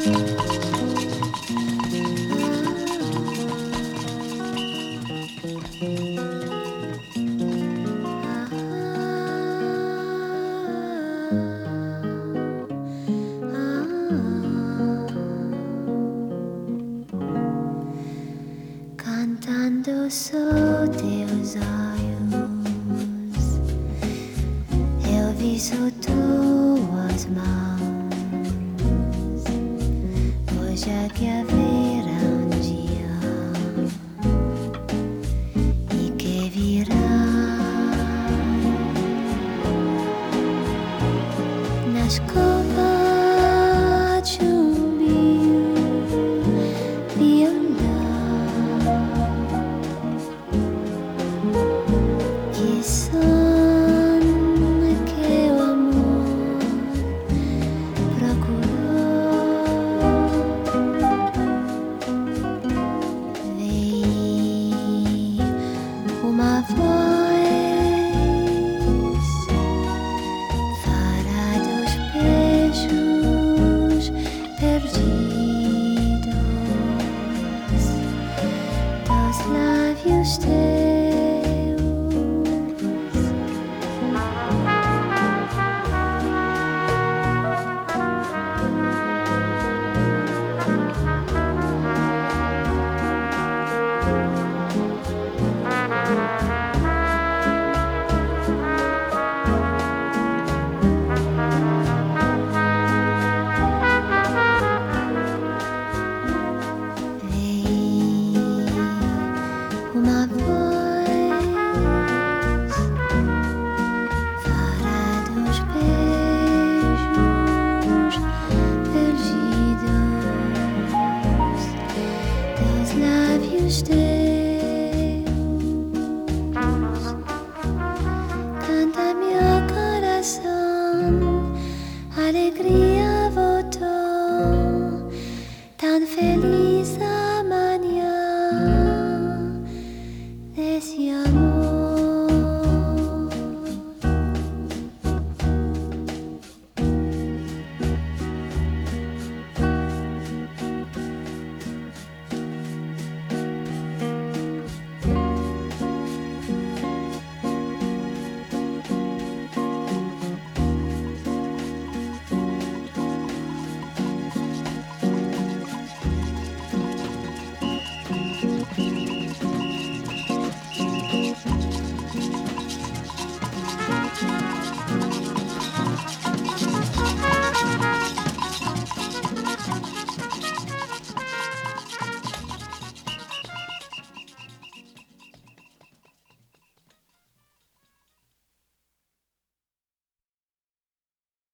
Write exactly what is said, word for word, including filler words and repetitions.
Cantando só teus olhos, eu vi só tuas mãos. Hoje é que haverá um dia e que virá nas copas de um rio violão. Que som que o amor procurou. Veio uma voz fora dos beijos perdidos dos lábios teus. Uma voz fora dos beijos perdidos dos lábios teus. Canta meu coração, alegria voltou, tão feliz.